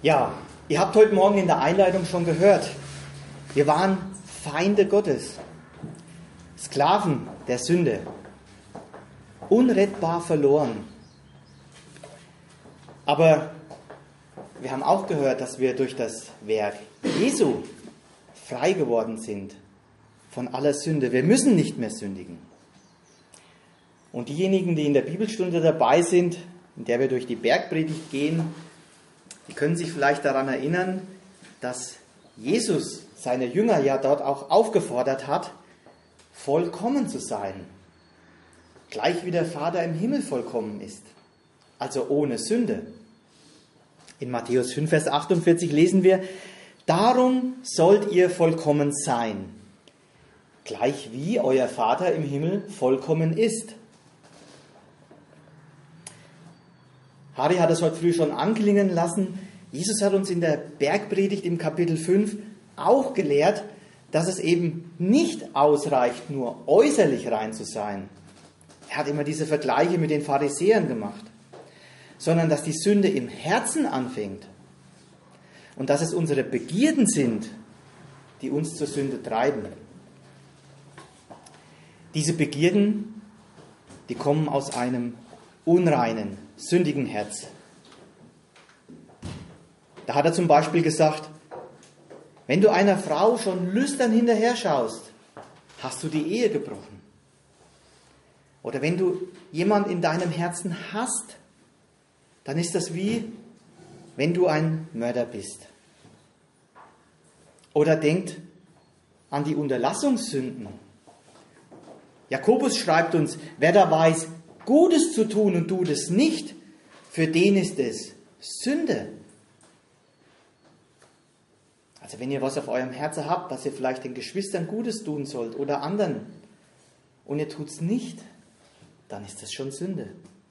Ja, ihr habt heute Morgen in der Einleitung schon gehört, wir waren Feinde Gottes, Sklaven der Sünde, unrettbar verloren. Aber wir haben auch gehört, dass wir durch das Werk Jesu frei geworden sind von aller Sünde. Wir müssen nicht mehr sündigen. Und diejenigen, die in der Bibelstunde dabei sind, in der wir durch die Bergpredigt gehen, die können sich vielleicht daran erinnern, dass Jesus seine Jünger ja dort auch aufgefordert hat, vollkommen zu sein. Gleich wie der Vater im Himmel vollkommen ist. Also ohne Sünde. In Matthäus 5, Vers 48 lesen wir, darum sollt ihr vollkommen sein, gleich wie euer Vater im Himmel vollkommen ist. Harry hat es heute früh schon anklingen lassen. Jesus hat uns in der Bergpredigt im Kapitel 5 auch gelehrt, dass es eben nicht ausreicht, nur äußerlich rein zu sein. Er hat immer diese Vergleiche mit den Pharisäern gemacht, sondern dass die Sünde im Herzen anfängt und dass es unsere Begierden sind, die uns zur Sünde treiben. Diese Begierden, die kommen aus einem unreinen, sündigen Herz. Da hat er zum Beispiel gesagt, wenn du einer Frau schon lüstern hinterher schaust, hast du die Ehe gebrochen. Oder wenn du jemand in deinem Herzen hasst, dann ist das wie, wenn du ein Mörder bist. Oder denkt an die Unterlassungssünden. Jakobus schreibt uns, wer da weiß, Gutes zu tun und tut es nicht, für den ist es Sünde. Also wenn ihr was auf eurem Herzen habt, was ihr vielleicht den Geschwistern Gutes tun sollt oder anderen und ihr tut es nicht, dann ist das schon Sünde.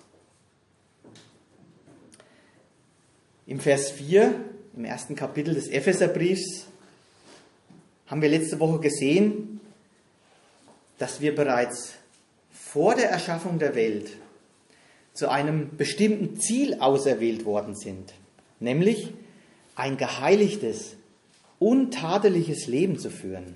Im Vers 4, im ersten Kapitel des Epheserbriefs, haben wir letzte Woche gesehen, dass wir bereits vor der Erschaffung der Welt zu einem bestimmten Ziel auserwählt worden sind, nämlich ein geheiligtes, untadeliges Leben zu führen.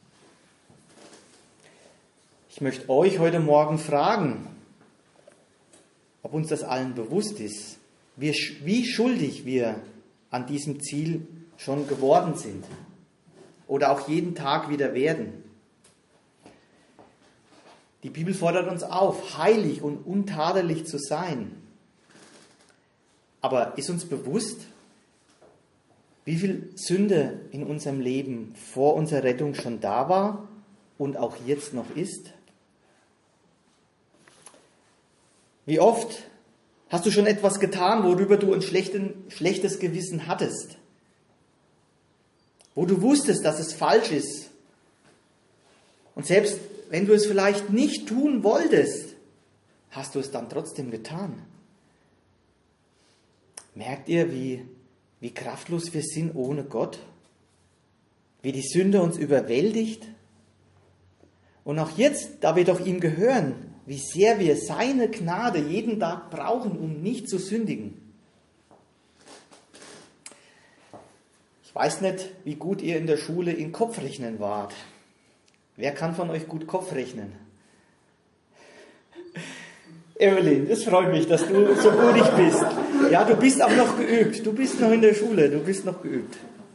Ich möchte euch heute Morgen fragen, ob uns das allen bewusst ist, wie schuldig wir an diesem Ziel schon geworden sind oder auch jeden Tag wieder werden. Die Bibel fordert uns auf, heilig und untadelig zu sein. Aber ist uns bewusst, wie viel Sünde in unserem Leben vor unserer Rettung schon da war und auch jetzt noch ist? Wie oft hast du schon etwas getan, worüber du ein schlechtes Gewissen hattest? Wo du wusstest, dass es falsch ist? Und selbst wenn du es vielleicht nicht tun wolltest, hast du es dann trotzdem getan. Merkt ihr, wie kraftlos wir sind ohne Gott? Wie die Sünde uns überwältigt? Und auch jetzt, da wir doch ihm gehören, wie sehr wir seine Gnade jeden Tag brauchen, um nicht zu sündigen. Ich weiß nicht, wie gut ihr in der Schule in Kopfrechnen wart. Wer kann von euch gut Kopf rechnen? Evelyn, es freut mich, dass du so mutig bist. Ja, du bist auch noch geübt. Du bist noch in der Schule, du bist noch geübt.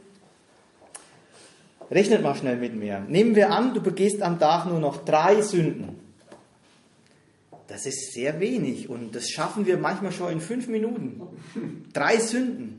Rechnet mal schnell mit mir. Nehmen wir an, du begehst am Tag nur noch 3 Sünden. Das ist sehr wenig und das schaffen wir manchmal schon in 5 Minuten. 3 Sünden.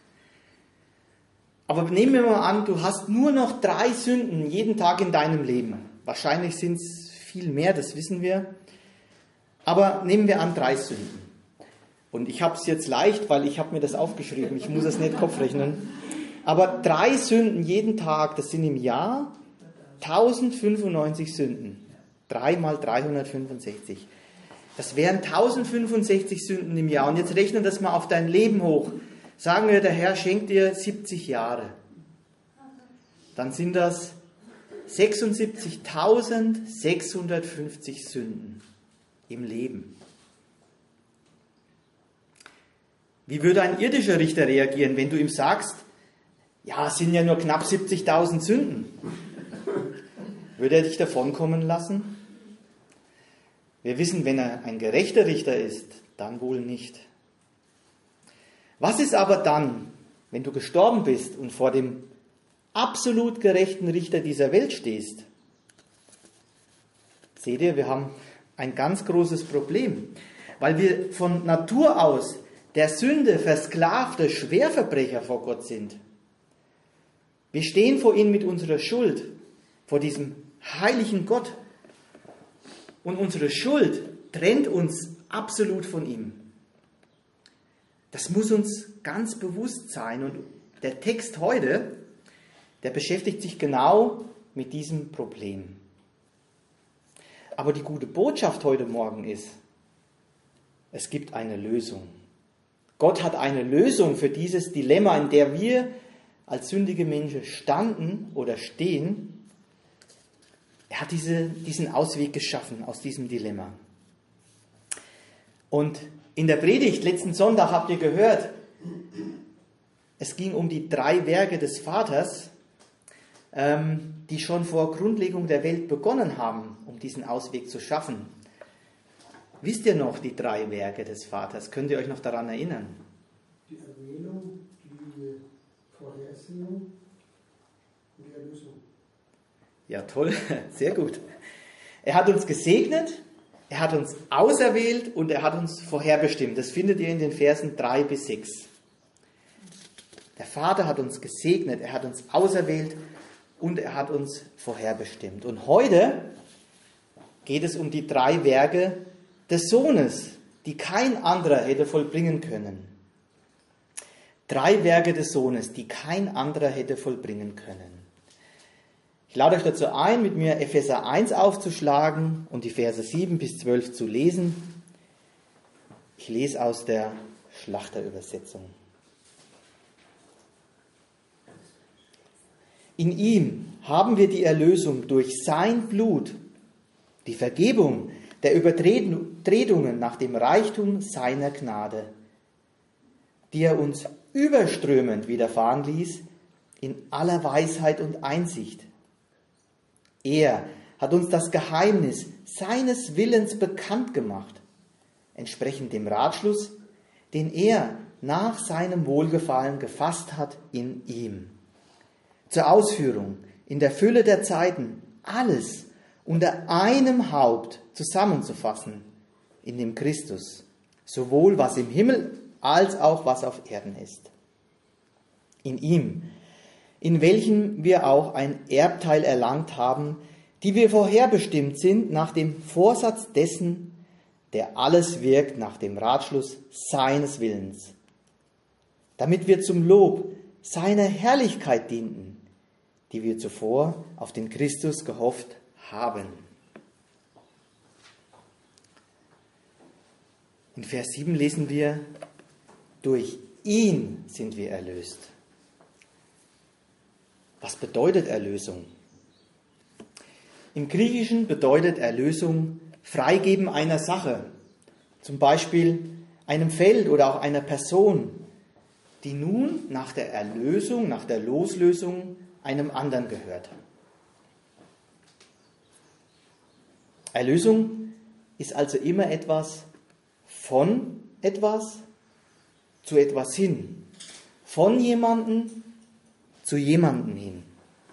Aber nehmen wir mal an, du hast nur noch 3 Sünden jeden Tag in deinem Leben. Wahrscheinlich sind es viel mehr, das wissen wir. Aber nehmen wir an 3 Sünden. Und ich habe es jetzt leicht, weil ich habe mir das aufgeschrieben. Ich muss es nicht Kopfrechnen. Aber 3 Sünden jeden Tag, das sind im Jahr 1095 Sünden. 3 mal 365. Das wären 1065 Sünden im Jahr. Und jetzt rechne das mal auf dein Leben hoch. Sagen wir, der Herr schenkt dir 70 Jahre. Dann sind das 76.650 Sünden im Leben. Wie würde ein irdischer Richter reagieren, wenn du ihm sagst, ja, es sind ja nur knapp 70.000 Sünden? Würde er dich davonkommen lassen? Wir wissen, wenn er ein gerechter Richter ist, dann wohl nicht. Was ist aber dann, wenn du gestorben bist und vor dem absolut gerechten Richter dieser Welt stehst? Seht ihr, wir haben ein ganz großes Problem, weil wir von Natur aus der Sünde versklavte Schwerverbrecher vor Gott sind. Wir stehen vor ihm mit unserer Schuld, vor diesem heiligen Gott. Und unsere Schuld trennt uns absolut von ihm. Das muss uns ganz bewusst sein. Und der Text heute, der beschäftigt sich genau mit diesem Problem. Aber die gute Botschaft heute Morgen ist, es gibt eine Lösung. Gott hat eine Lösung für dieses Dilemma, in der wir als sündige Menschen standen oder stehen. Er hat diesen Ausweg geschaffen aus diesem Dilemma. Und in der Predigt letzten Sonntag habt ihr gehört, es ging um die 3 Werke des Vaters, die schon vor Grundlegung der Welt begonnen haben, um diesen Ausweg zu schaffen. Wisst ihr noch die 3 Werke des Vaters? Könnt ihr euch noch daran erinnern? Die Erwählung, die Vorhersehung und die Erlösung. Ja, toll, sehr gut. Er hat uns gesegnet, er hat uns auserwählt und er hat uns vorherbestimmt. Das findet ihr in den Versen 3 bis 6. Der Vater hat uns gesegnet, er hat uns auserwählt und er hat uns vorherbestimmt. Und heute geht es um die 3 Werke des Sohnes, die kein anderer hätte vollbringen können. 3 Werke des Sohnes, die kein anderer hätte vollbringen können. Ich lade euch dazu ein, mit mir Epheser 1 aufzuschlagen und die Verse 7 bis 12 zu lesen. Ich lese aus der Schlachterübersetzung. In ihm haben wir die Erlösung durch sein Blut, die Vergebung der Übertretungen nach dem Reichtum seiner Gnade, die er uns überströmend widerfahren ließ in aller Weisheit und Einsicht. Er hat uns das Geheimnis seines Willens bekannt gemacht, entsprechend dem Ratschluss, den er nach seinem Wohlgefallen gefasst hat in ihm. Zur Ausführung in der Fülle der Zeiten alles unter einem Haupt zusammenzufassen, in dem Christus, sowohl was im Himmel als auch was auf Erden ist. In ihm, in welchem wir auch ein Erbteil erlangt haben, die wir vorherbestimmt sind nach dem Vorsatz dessen, der alles wirkt nach dem Ratschluss seines Willens, damit wir zum Lob seiner Herrlichkeit dienten, die wir zuvor auf den Christus gehofft haben. In Vers 7 lesen wir, durch ihn sind wir erlöst. Was bedeutet Erlösung? Im Griechischen bedeutet Erlösung Freigeben einer Sache, zum Beispiel einem Feld oder auch einer Person, die nun nach der Erlösung, nach der Loslösung einem anderen gehört. Erlösung ist also immer etwas von etwas zu etwas hin, von jemandem zu jemandem hin.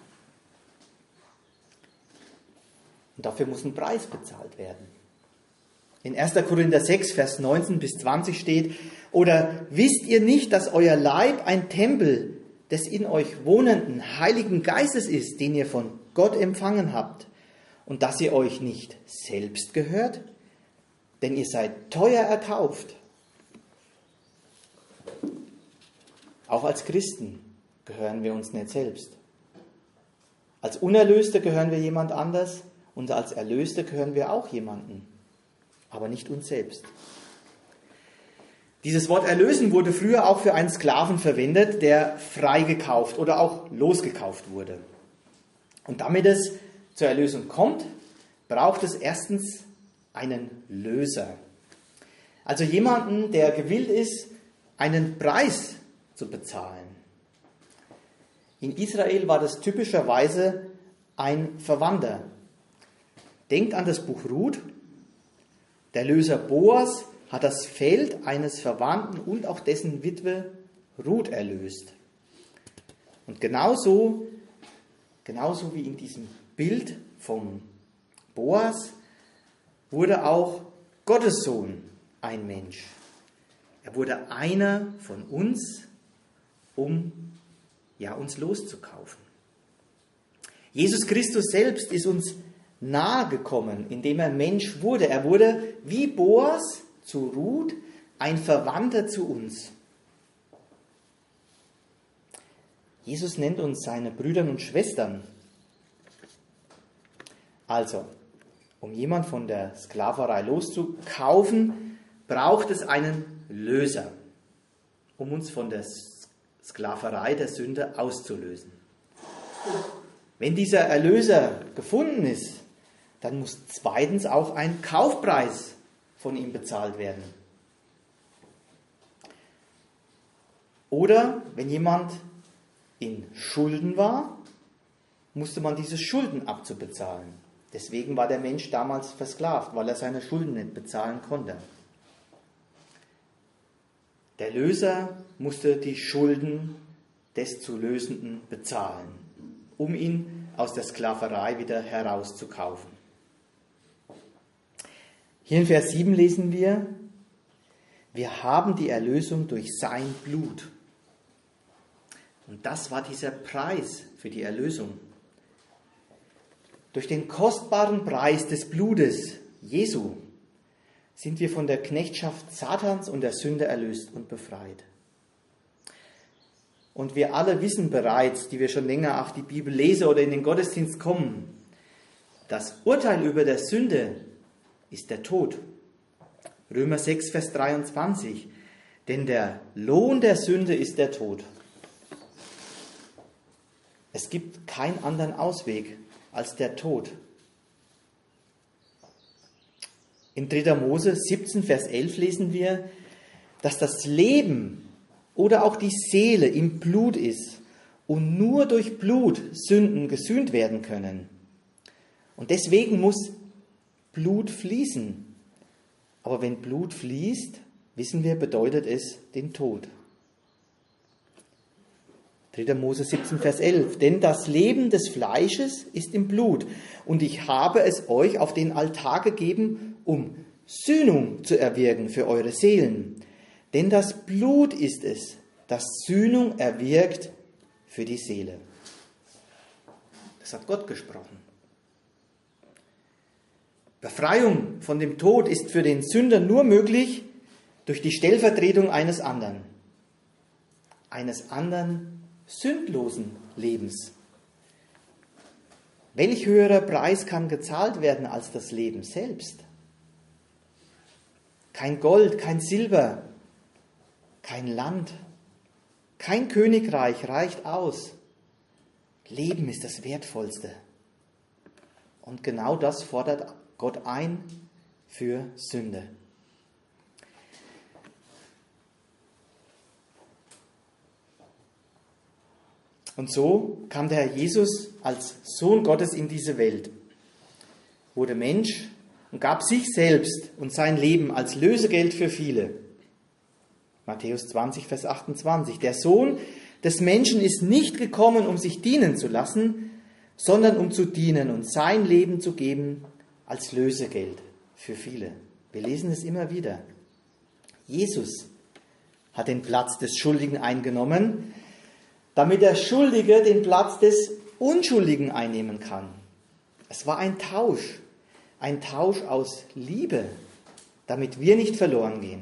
Und dafür muss ein Preis bezahlt werden. In 1. Korinther 6, Vers 19 bis 20 steht, oder wisst ihr nicht, dass euer Leib ein Tempel des in euch wohnenden Heiligen Geistes ist, den ihr von Gott empfangen habt, und dass ihr euch nicht selbst gehört? Denn ihr seid teuer erkauft. Auch als Christen gehören wir uns nicht selbst. Als Unerlöste gehören wir jemand anders und als Erlöste gehören wir auch jemandem, aber nicht uns selbst. Dieses Wort erlösen wurde früher auch für einen Sklaven verwendet, der freigekauft oder auch losgekauft wurde. Und damit es zur Erlösung kommt, braucht es erstens einen Löser. Also jemanden, der gewillt ist, einen Preis zu bezahlen. In Israel war das typischerweise ein Verwandter. Denkt an das Buch Ruth. Der Löser Boas hat das Feld eines Verwandten und auch dessen Witwe Ruth erlöst. Und genauso wie in diesem Bild vom Boas wurde auch Gottes Sohn ein Mensch. Er wurde einer von uns, um uns loszukaufen. Jesus Christus selbst ist uns nahe gekommen, indem er Mensch wurde. Er wurde wie Boas zu Ruth ein Verwandter zu uns. Jesus nennt uns seine Brüder und Schwestern. Also, um jemand von der Sklaverei loszukaufen, braucht es einen Löser, um uns von der Sklaverei der Sünde auszulösen. Wenn dieser Erlöser gefunden ist, dann muss zweitens auch ein Kaufpreis von ihm bezahlt werden. Oder wenn jemand in Schulden war, musste man diese Schulden abzubezahlen. Deswegen war der Mensch damals versklavt, weil er seine Schulden nicht bezahlen konnte. Der Löser musste die Schulden des zu Lösenden bezahlen, um ihn aus der Sklaverei wieder herauszukaufen. Hier in Vers 7 lesen wir: Wir haben die Erlösung durch sein Blut. Und das war dieser Preis für die Erlösung. Durch den kostbaren Preis des Blutes Jesu sind wir von der Knechtschaft Satans und der Sünde erlöst und befreit. Und wir alle wissen bereits, die wir schon länger auch die Bibel lesen oder in den Gottesdienst kommen, das Urteil über der Sünde ist der Tod. Römer 6, Vers 23. Denn der Lohn der Sünde ist der Tod. Es gibt keinen anderen Ausweg als der Tod. In 3. Mose 17, Vers 11 lesen wir, dass das Leben oder auch die Seele im Blut ist und nur durch Blut Sünden gesühnt werden können. Und deswegen muss Blut fließen. Aber wenn Blut fließt, wissen wir, bedeutet es den Tod. 3. Mose 17, Vers 11. Denn das Leben des Fleisches ist im Blut, und ich habe es euch auf den Altar gegeben, um Sühnung zu erwirken für eure Seelen. Denn das Blut ist es, das Sühnung erwirkt für die Seele. Das hat Gott gesprochen. Befreiung von dem Tod ist für den Sünder nur möglich durch die Stellvertretung eines anderen sündlosen Lebens. Welch höherer Preis kann gezahlt werden als das Leben selbst? Kein Gold, kein Silber, kein Land, kein Königreich reicht aus. Leben ist das Wertvollste. Und genau das fordert Gott ein für Sünde. Und so kam der Herr Jesus als Sohn Gottes in diese Welt, wurde Mensch und gab sich selbst und sein Leben als Lösegeld für viele. Matthäus 20, Vers 28. Der Sohn des Menschen ist nicht gekommen, um sich dienen zu lassen, sondern um zu dienen und sein Leben zu geben als Lösegeld für viele. Wir lesen es immer wieder. Jesus hat den Platz des Schuldigen eingenommen, damit der Schuldige den Platz des Unschuldigen einnehmen kann. Es war ein Tausch aus Liebe, damit wir nicht verloren gehen.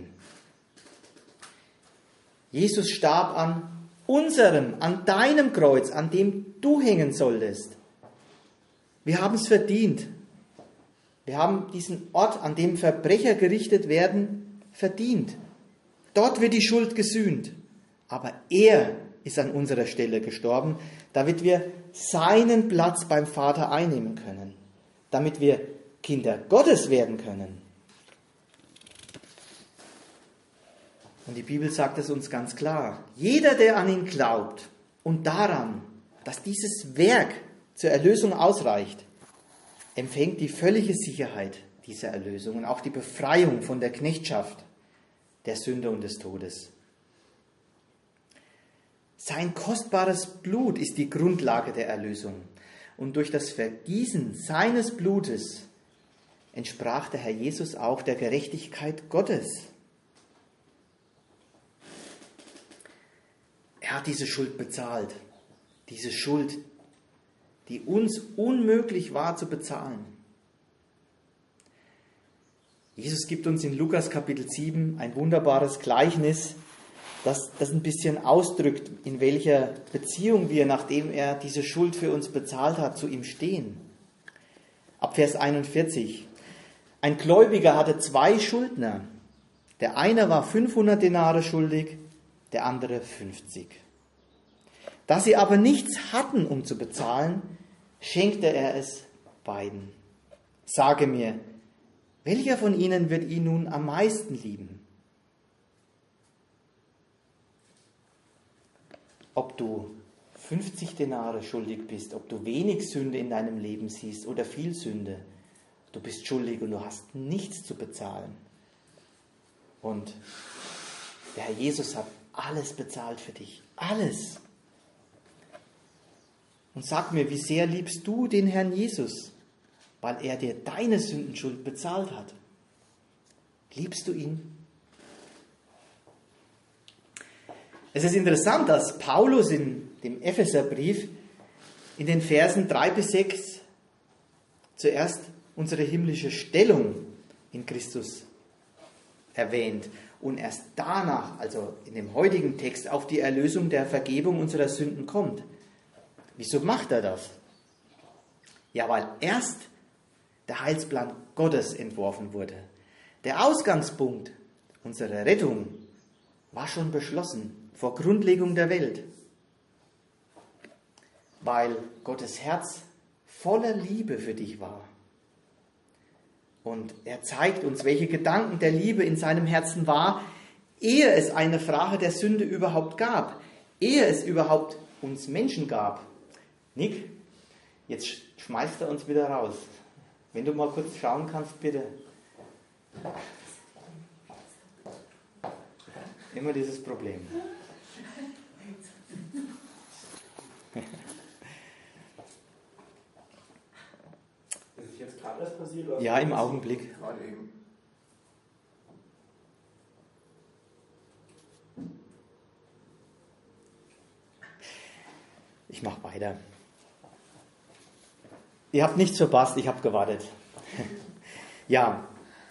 Jesus starb an deinem Kreuz, an dem du hängen solltest. Wir haben es verdient. Wir haben diesen Ort, an dem Verbrecher gerichtet werden, verdient. Dort wird die Schuld gesühnt. Aber er ist an unserer Stelle gestorben, damit wir seinen Platz beim Vater einnehmen können, damit wir Kinder Gottes werden können. Und die Bibel sagt es uns ganz klar. Jeder, der an ihn glaubt und daran, dass dieses Werk zur Erlösung ausreicht, empfängt die völlige Sicherheit dieser Erlösung und auch die Befreiung von der Knechtschaft der Sünde und des Todes. Sein kostbares Blut ist die Grundlage der Erlösung. Und durch das Vergießen seines Blutes entsprach der Herr Jesus auch der Gerechtigkeit Gottes. Er hat diese Schuld bezahlt. Diese Schuld, die uns unmöglich war zu bezahlen. Jesus gibt uns in Lukas Kapitel 7 ein wunderbares Gleichnis, das ein bisschen ausdrückt, in welcher Beziehung wir, nachdem er diese Schuld für uns bezahlt hat, zu ihm stehen. Ab Vers 41. Ein Gläubiger hatte 2 Schuldner. Der eine war 500 Denare schuldig, der andere 50. Da sie aber nichts hatten, um zu bezahlen, schenkte er es beiden. Sage mir, welcher von ihnen wird ihn nun am meisten lieben? Ob du 50 Denare schuldig bist, ob du wenig Sünde in deinem Leben siehst oder viel Sünde, du bist schuldig und du hast nichts zu bezahlen. Und der Herr Jesus hat alles bezahlt für dich. Alles. Und sag mir, wie sehr liebst du den Herrn Jesus, weil er dir deine Sündenschuld bezahlt hat? Liebst du ihn? Es ist interessant, dass Paulus in dem Epheserbrief in den Versen 3 bis 6 zuerst unsere himmlische Stellung in Christus erwähnt und erst danach, also in dem heutigen Text, auf die Erlösung der Vergebung unserer Sünden kommt. Wieso macht er das? Ja, weil erst der Heilsplan Gottes entworfen wurde. Der Ausgangspunkt unserer Rettung war schon beschlossen vor Grundlegung der Welt, weil Gottes Herz voller Liebe für dich war. Und er zeigt uns, welche Gedanken der Liebe in seinem Herzen war, ehe es eine Frage der Sünde überhaupt gab, ehe es überhaupt uns Menschen gab. Nick, jetzt schmeißt er uns wieder raus. Wenn du mal kurz schauen kannst, bitte. Immer dieses Problem. Ist jetzt gerade erst passiert? Oder Ja, im Augenblick. Gerade eben. Ich mache weiter. Ihr habt nichts verpasst, ich habe gewartet. Ja,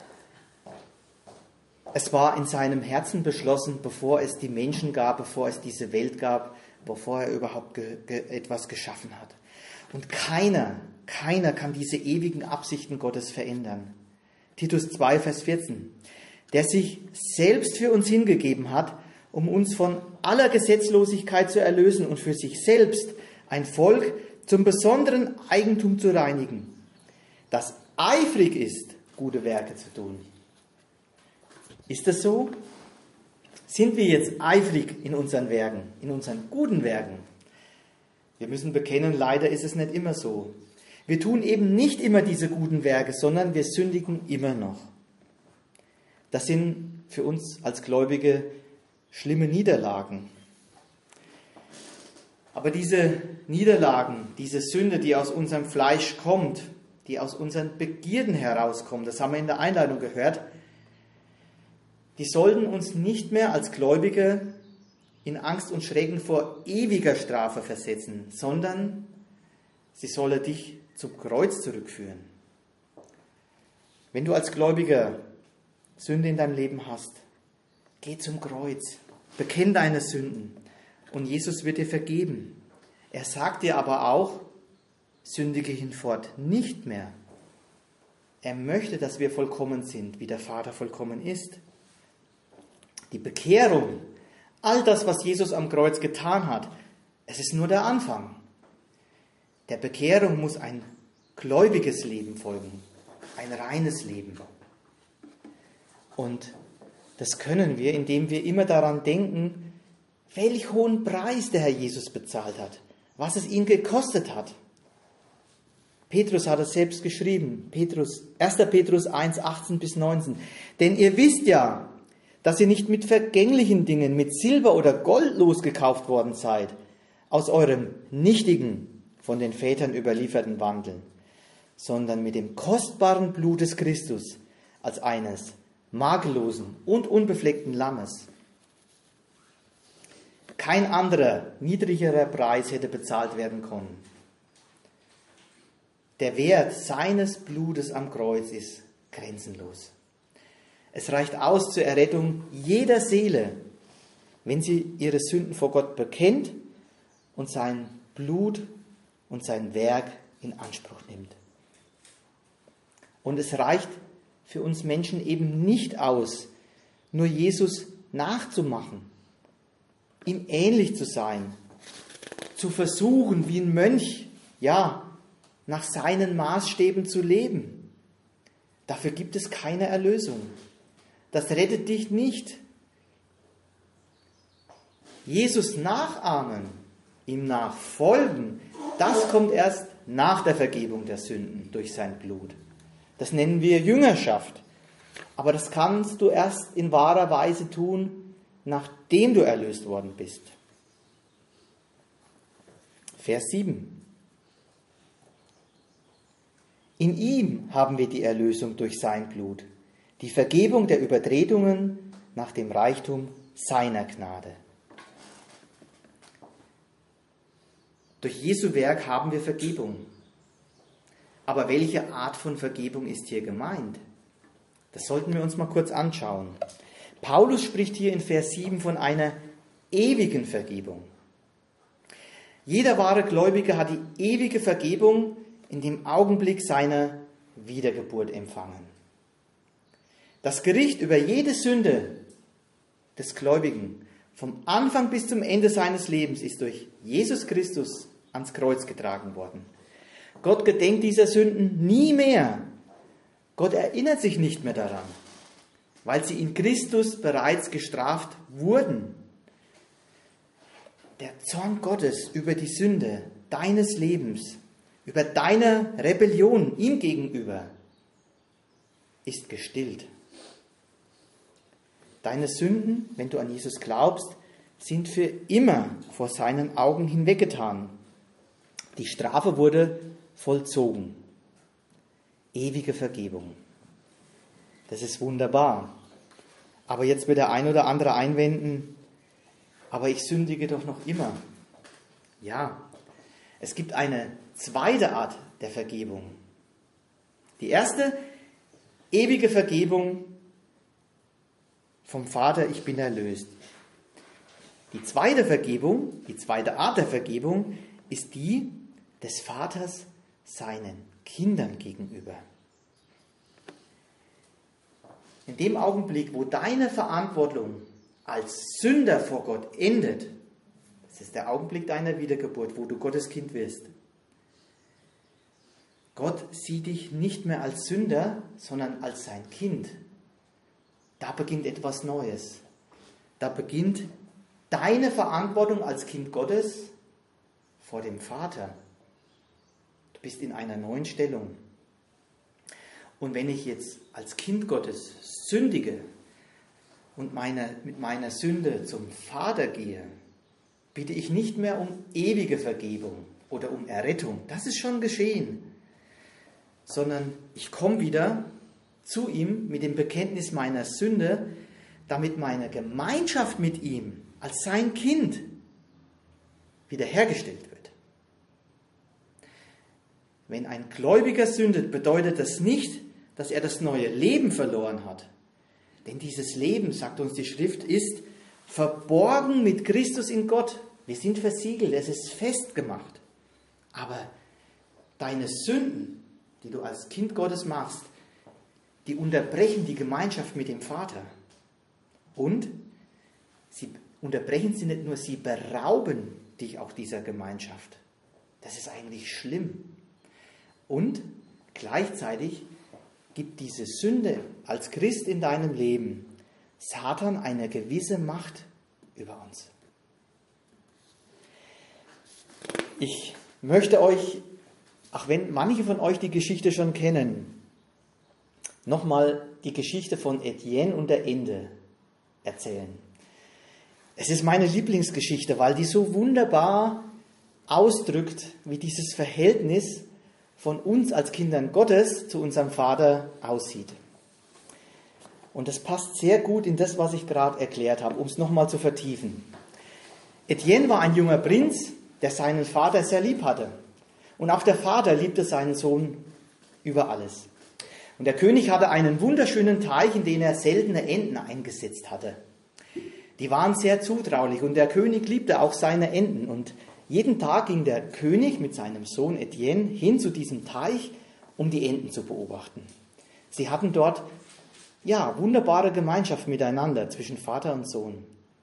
es war in seinem Herzen beschlossen, bevor es die Menschen gab, bevor es diese Welt gab, bevor er überhaupt etwas geschaffen hat. Und keiner kann diese ewigen Absichten Gottes verändern. Titus 2, Vers 14. Der sich selbst für uns hingegeben hat, um uns von aller Gesetzlosigkeit zu erlösen und für sich selbst ein Volk zum besonderen Eigentum zu reinigen, das eifrig ist, gute Werke zu tun. Ist das so? Sind wir jetzt eifrig in unseren Werken, in unseren guten Werken? Wir müssen bekennen, leider ist es nicht immer so. Wir tun eben nicht immer diese guten Werke, sondern wir sündigen immer noch. Das sind für uns als Gläubige schlimme Niederlagen. Aber diese Niederlagen, diese Sünde, die aus unserem Fleisch kommt, die aus unseren Begierden herauskommt, das haben wir in der Einleitung gehört, die sollten uns nicht mehr als Gläubige in Angst und Schrecken vor ewiger Strafe versetzen, sondern sie solle dich zum Kreuz zurückführen. Wenn du als Gläubiger Sünde in deinem Leben hast, geh zum Kreuz, bekenn deine Sünden und Jesus wird dir vergeben. Er sagt dir aber auch, sündige hinfort nicht mehr. Er möchte, dass wir vollkommen sind, wie der Vater vollkommen ist. Die Bekehrung, all das, was Jesus am Kreuz getan hat, es ist nur der Anfang. Der Bekehrung muss ein gläubiges Leben folgen, ein reines Leben. Und Das können wir, indem wir immer daran denken, welch hohen Preis der Herr Jesus bezahlt hat, was es ihn gekostet hat. Petrus hat es selbst geschrieben, 1. Petrus 1, 18 bis 19. Denn ihr wisst ja, dass ihr nicht mit vergänglichen Dingen, mit Silber oder Gold losgekauft worden seid, aus eurem nichtigen, von den Vätern überlieferten Wandeln, sondern mit dem kostbaren Blut des Christus, als eines makellosen und unbefleckten Lammes. Kein anderer, niedrigerer Preis hätte bezahlt werden können. Der Wert seines Blutes am Kreuz ist grenzenlos. Es reicht aus zur Errettung jeder Seele, wenn sie ihre Sünden vor Gott bekennt und sein Blut und sein Werk in Anspruch nimmt. Und es reicht für uns Menschen eben nicht aus, nur Jesus nachzumachen, ihm ähnlich zu sein, zu versuchen, wie ein Mönch, nach seinen Maßstäben zu leben. Dafür gibt es keine Erlösung. Das rettet dich nicht. Jesus nachahmen, ihm nachfolgen, das kommt erst nach der Vergebung der Sünden durch sein Blut. Das nennen wir Jüngerschaft. Aber das kannst du erst in wahrer Weise tun, nachdem du erlöst worden bist. Vers 7. In ihm haben wir die Erlösung durch sein Blut, die Vergebung der Übertretungen nach dem Reichtum seiner Gnade. Durch Jesu Werk haben wir Vergebung. Aber welche Art von Vergebung ist hier gemeint? Das sollten wir uns mal kurz anschauen. Paulus spricht hier in Vers 7 von einer ewigen Vergebung. Jeder wahre Gläubige hat die ewige Vergebung in dem Augenblick seiner Wiedergeburt empfangen. Das Gericht über jede Sünde des Gläubigen vom Anfang bis zum Ende seines Lebens ist durch Jesus Christus ans Kreuz getragen worden. Gott gedenkt dieser Sünden nie mehr. Gott erinnert sich nicht mehr daran, weil sie in Christus bereits gestraft wurden. Der Zorn Gottes über die Sünde deines Lebens, über deine Rebellion ihm gegenüber, ist gestillt. Deine Sünden, wenn du an Jesus glaubst, sind für immer vor seinen Augen hinweggetan. Die Strafe wurde vollzogen. Ewige Vergebung. Das ist wunderbar. Aber jetzt wird der ein oder andere einwenden, aber ich sündige doch noch immer. Ja, es gibt eine zweite Art der Vergebung. Die erste, ewige Vergebung vom Vater, ich bin erlöst. Die zweite Vergebung, die zweite Art der Vergebung ist die des Vaters seinen Kindern gegenüber. In dem Augenblick, wo deine Verantwortung als Sünder vor Gott endet, das ist der Augenblick deiner Wiedergeburt, wo du Gottes Kind wirst. Gott sieht dich nicht mehr als Sünder, sondern als sein Kind. Da beginnt etwas Neues. Da beginnt deine Verantwortung als Kind Gottes vor dem Vater. Du bist in einer neuen Stellung. Und wenn ich jetzt als Kind Gottes sündige und mit meiner Sünde zum Vater gehe, bitte ich nicht mehr um ewige Vergebung oder um Errettung. Das ist schon geschehen. Sondern ich komme wieder zu ihm mit dem Bekenntnis meiner Sünde, damit meine Gemeinschaft mit ihm als sein Kind wiederhergestellt wird. Wenn ein Gläubiger sündet, bedeutet das nicht, dass er das neue Leben verloren hat. Denn dieses Leben, sagt uns die Schrift, ist verborgen mit Christus in Gott. Wir sind versiegelt, es ist festgemacht. Aber deine Sünden, die du als Kind Gottes machst, die unterbrechen die Gemeinschaft mit dem Vater. Und sie unterbrechen sie nicht nur, sie berauben dich auch dieser Gemeinschaft. Das ist eigentlich schlimm. Und gleichzeitig gibt diese Sünde als Christ in deinem Leben Satan eine gewisse Macht über uns. Ich möchte euch, auch wenn manche von euch die Geschichte schon kennen, nochmal die Geschichte von Etienne und der Ente erzählen. Es ist meine Lieblingsgeschichte, weil die so wunderbar ausdrückt, wie dieses Verhältnis von uns als Kindern Gottes zu unserem Vater aussieht. Und das passt sehr gut in das, was ich gerade erklärt habe, um es nochmal zu vertiefen. Etienne war ein junger Prinz, der seinen Vater sehr lieb hatte. Und auch der Vater liebte seinen Sohn über alles. Und der König hatte einen wunderschönen Teich, in den er seltene Enten eingesetzt hatte. Die waren sehr zutraulich und der König liebte auch seine Enten. Und jeden Tag ging der König mit seinem Sohn Etienne hin zu diesem Teich, um die Enten zu beobachten. Sie hatten dort, wunderbare Gemeinschaft miteinander zwischen Vater und Sohn.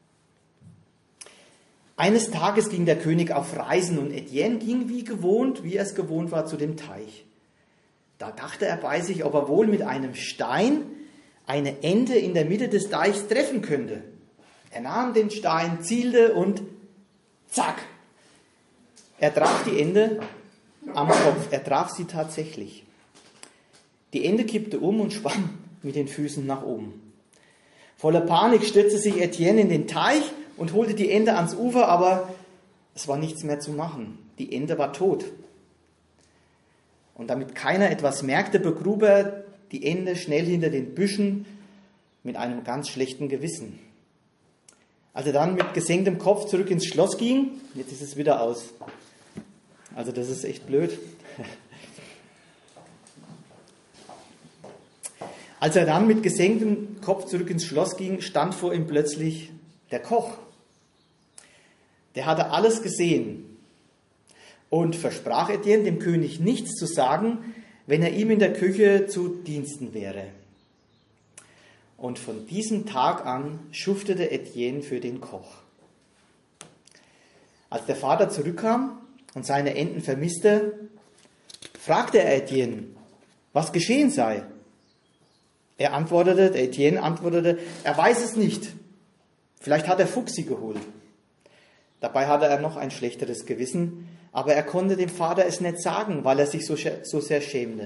Eines Tages ging der König auf Reisen und Etienne ging wie er es gewohnt war, zu dem Teich. Da dachte er bei sich, ob er wohl mit einem Stein eine Ente in der Mitte des Teichs treffen könnte. Er nahm den Stein, zielte und zack! Er traf die Ente am Kopf. Er traf sie tatsächlich. Die Ente kippte um und schwamm mit den Füßen nach oben. Voller Panik stürzte sich Etienne in den Teich und holte die Ente ans Ufer, aber es war nichts mehr zu machen. Die Ente war tot. Und damit keiner etwas merkte, begrub er die Ente schnell hinter den Büschen mit einem ganz schlechten Gewissen. Als er dann mit gesenktem Kopf zurück ins Schloss ging, jetzt ist es wieder aus. Also das ist echt blöd. Als er dann mit gesenktem Kopf zurück ins Schloss ging, stand vor ihm plötzlich der Koch. Der hatte alles gesehen und versprach Etienne, dem König nichts zu sagen, wenn er ihm in der Küche zu Diensten wäre. Und von diesem Tag an schuftete Etienne für den Koch. Als der Vater zurückkam und seine Enten vermisste, fragte er Etienne, was geschehen sei. Etienne antwortete, er weiß es nicht. Vielleicht hat der Fuchs sie geholt. Dabei hatte er noch ein schlechteres Gewissen, aber er konnte dem Vater es nicht sagen, weil er sich so sehr schämte.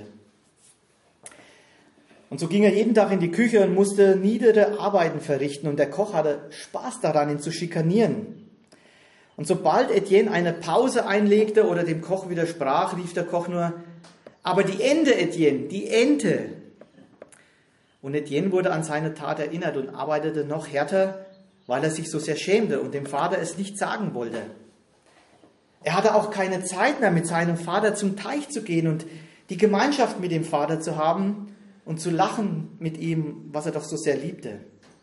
Und so ging er jeden Tag in die Küche und musste niedere Arbeiten verrichten und der Koch hatte Spaß daran, ihn zu schikanieren. Und sobald Etienne eine Pause einlegte oder dem Koch widersprach, rief der Koch nur, aber die Ente, Etienne, die Ente. Und Etienne wurde an seine Tat erinnert und arbeitete noch härter, weil er sich so sehr schämte und dem Vater es nicht sagen wollte. Er hatte auch keine Zeit mehr, mit seinem Vater zum Teich zu gehen und die Gemeinschaft mit dem Vater zu haben und zu lachen mit ihm, was er doch so sehr liebte.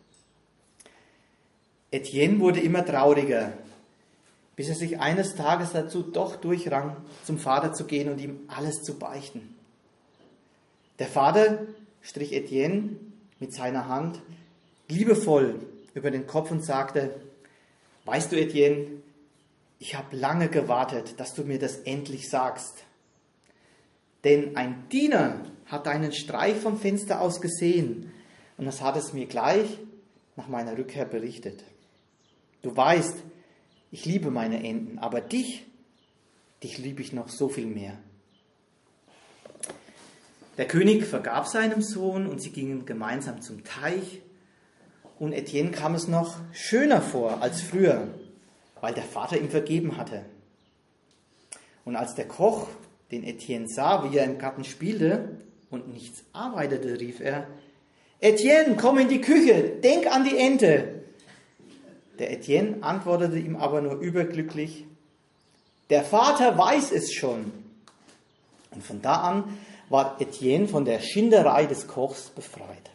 Etienne wurde immer trauriger, bis er sich eines Tages dazu doch durchrang, zum Vater zu gehen und ihm alles zu beichten. Der Vater strich Etienne mit seiner Hand liebevoll über den Kopf und sagte, weißt du, Etienne, ich habe lange gewartet, dass du mir das endlich sagst. Denn ein Diener hat deinen Streich vom Fenster aus gesehen und das hat es mir gleich nach meiner Rückkehr berichtet. Du weißt, ich liebe meine Enten, aber dich liebe ich noch so viel mehr. Der König vergab seinem Sohn und sie gingen gemeinsam zum Teich. Und Etienne kam es noch schöner vor als früher, weil der Vater ihm vergeben hatte. Und als der Koch den Etienne sah, wie er im Garten spielte und nichts arbeitete, rief er, Etienne, komm in die Küche, denk an die Ente. Der Etienne antwortete ihm aber nur überglücklich, der Vater weiß es schon. Und von da an war Etienne von der Schinderei des Kochs befreit.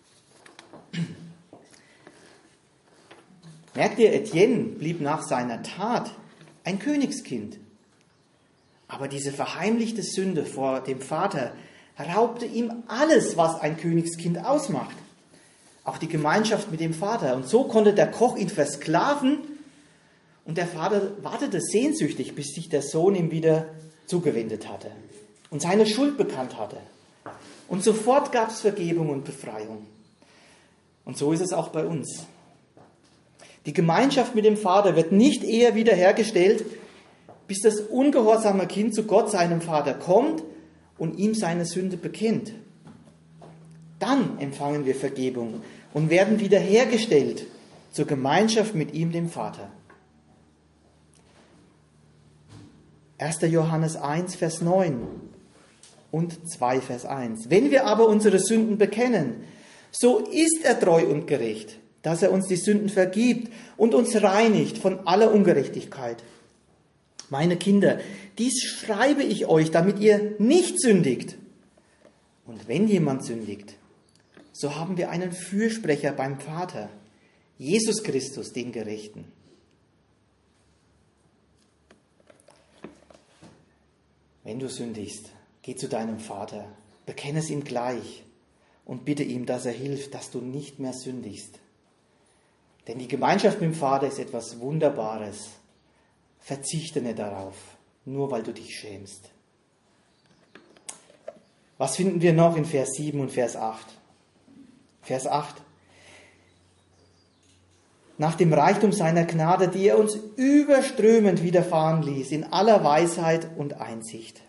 Merkt ihr, Etienne blieb nach seiner Tat ein Königskind. Aber diese verheimlichte Sünde vor dem Vater raubte ihm alles, was ein Königskind ausmacht. Auch die Gemeinschaft mit dem Vater. Und so konnte der Koch ihn versklaven und der Vater wartete sehnsüchtig, bis sich der Sohn ihm wieder zugewendet hatte und seine Schuld bekannt hatte. Und sofort gab es Vergebung und Befreiung. Und so ist es auch bei uns. Die Gemeinschaft mit dem Vater wird nicht eher wiederhergestellt, bis das ungehorsame Kind zu Gott, seinem Vater, kommt und ihm seine Sünde bekennt. Dann empfangen wir Vergebung und werden wiederhergestellt zur Gemeinschaft mit ihm, dem Vater. 1. Johannes 1, Vers 9 und 2, Vers 1. Wenn wir aber unsere Sünden bekennen, so ist er treu und gerecht, dass er uns die Sünden vergibt und uns reinigt von aller Ungerechtigkeit. Meine Kinder, dies schreibe ich euch, damit ihr nicht sündigt. Und wenn jemand sündigt, so haben wir einen Fürsprecher beim Vater, Jesus Christus, den Gerechten. Wenn du sündigst, geh zu deinem Vater, bekenne es ihm gleich und bitte ihm, dass er hilft, dass du nicht mehr sündigst. Denn die Gemeinschaft mit dem Vater ist etwas Wunderbares. Verzichte nicht darauf, nur weil du dich schämst. Was finden wir noch in Vers 7 und Vers 8? Vers 8. Nach dem Reichtum seiner Gnade, die er uns überströmend widerfahren ließ, in aller Weisheit und Einsicht.